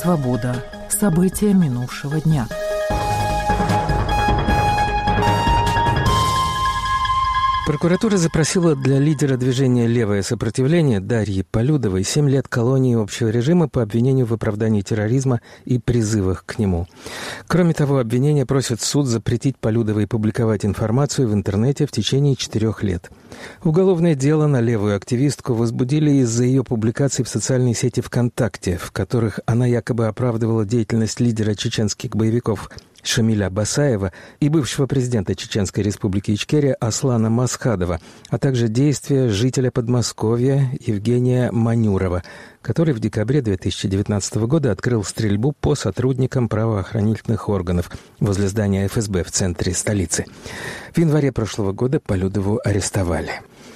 «Свобода». События минувшего дня. Прокуратура запросила для лидера движения «Левое сопротивление» Дарьи Полюдовой 7 лет колонии общего режима по обвинению в оправдании терроризма и призывах к нему. Кроме того, обвинение просит суд запретить Полюдовой публиковать информацию в интернете в течение 4 лет. Уголовное дело на левую активистку возбудили из-за ее публикаций в социальной сети ВКонтакте, в которых она якобы оправдывала деятельность лидера чеченских боевиков Шамиля Басаева и бывшего президента Чеченской республики Ичкерия Аслана Масхадова, а также действия жителя Подмосковья Евгения Манюрова, который в декабре 2019 года открыл стрельбу по сотрудникам правоохранительных органов возле здания ФСБ в центре столицы. В январе прошлого года Полюдову арестовали.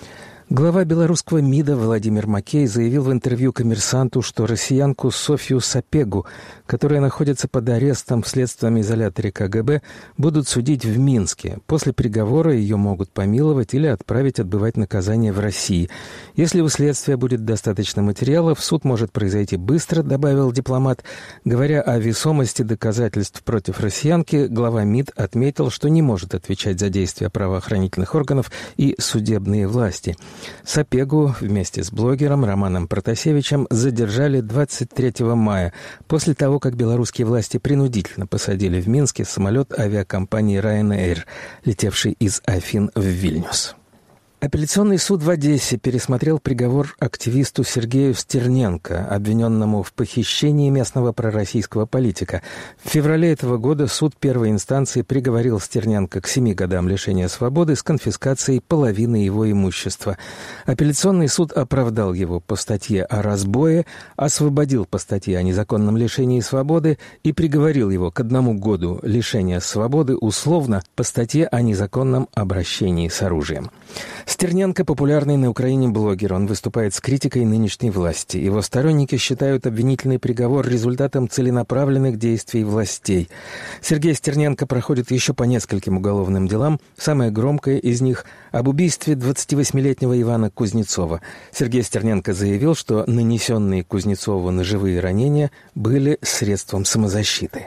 Глава белорусского МИДа Владимир Макей заявил в интервью «Коммерсанту», что россиянку Софью Сапегу, которая находится под арестом в следственном изоляторе КГБ, будут судить в Минске. После приговора ее могут помиловать или отправить отбывать наказание в России. Если у следствия будет достаточно материалов, суд может произойти быстро, добавил дипломат. Говоря о весомости доказательств против россиянки, глава МИД отметил, что не может отвечать за действия правоохранительных органов и судебные власти. Сапегу вместе с блогером Романом Протасевичем задержали 23 мая, после того, как белорусские власти принудительно посадили в Минске самолет авиакомпании Ryanair, летевший из Афин в Вильнюс. Апелляционный суд в Одессе пересмотрел приговор активисту Сергею Стерненко, обвиненному в похищении местного пророссийского политика. В феврале этого года суд первой инстанции приговорил Стерненко к 7 годам лишения свободы с конфискацией половины его имущества. Апелляционный суд оправдал его по статье о разбое, освободил по статье о незаконном лишении свободы и приговорил его к 1 году лишения свободы условно по статье о незаконном обращении с оружием. Стерненко – популярный на Украине блогер. Он выступает с критикой нынешней власти. Его сторонники считают обвинительный приговор результатом целенаправленных действий властей. Сергей Стерненко проходит еще по нескольким уголовным делам. Самое громкое из них – об убийстве 28-летнего Ивана Кузнецова. Сергей Стерненко заявил, что нанесенные Кузнецову ножевые ранения были средством самозащиты.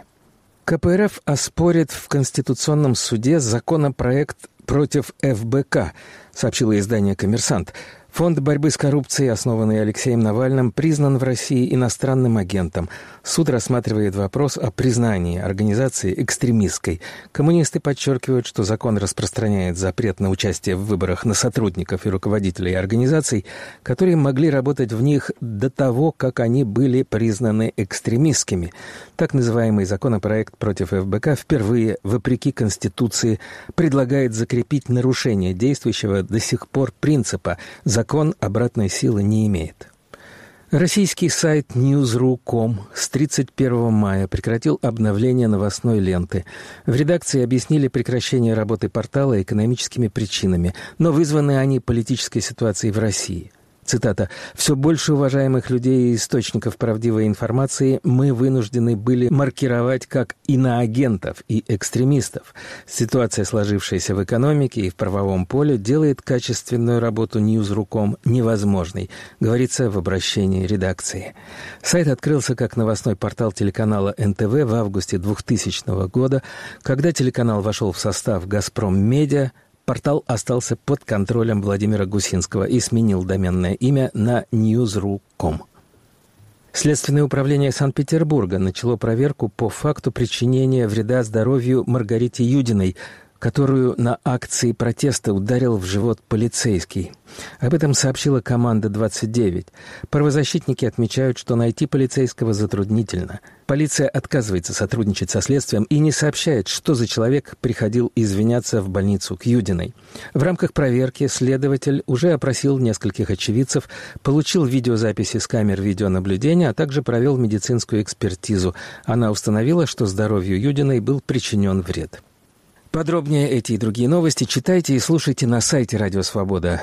КПРФ оспорит в Конституционном суде законопроект против ФБК, сообщило издание «Коммерсант». Фонд борьбы с коррупцией, основанный Алексеем Навальным, признан в России иностранным агентом. Суд рассматривает вопрос о признании организации экстремистской. Коммунисты подчеркивают, что закон распространяет запрет на участие в выборах на сотрудников и руководителей организаций, которые могли работать в них до того, как они были признаны экстремистскими. Так называемый законопроект против ФБК впервые, вопреки Конституции, предлагает закрепить нарушение действующего до сих пор принципа «закон обратной силы не имеет». Российский сайт News.ru.com с 31 мая прекратил обновление новостной ленты. В редакции объяснили прекращение работы портала экономическими причинами, но вызваны они политической ситуацией в России. Цитата. «Все больше уважаемых людей и источников правдивой информации мы вынуждены были маркировать как иноагентов и экстремистов. Ситуация, сложившаяся в экономике и в правовом поле, делает качественную работу News.ru.com невозможной», говорится в обращении редакции. Сайт открылся как новостной портал телеканала НТВ в августе 2000 года. Когда телеканал вошел в состав «Газпром Медиа», портал остался под контролем Владимира Гусинского и сменил доменное имя на News.ru.com. Следственное управление Санкт-Петербурга начало проверку по факту причинения вреда здоровью Маргарите Юдиной, которую на акции протеста ударил в живот полицейский. Об этом сообщила команда 29. Правозащитники отмечают, что найти полицейского затруднительно. Полиция отказывается сотрудничать со следствием и не сообщает, что за человек приходил извиняться в больницу к Юдиной. В рамках проверки следователь уже опросил нескольких очевидцев, получил видеозаписи с камер видеонаблюдения, а также провел медицинскую экспертизу. Она установила, что здоровью Юдиной был причинен вред. Подробнее эти и другие новости читайте и слушайте на сайте Радио Свобода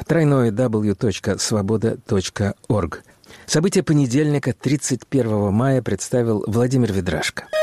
www.svoboda.org. События понедельника, 31 мая, представил Владимир Ведрашко.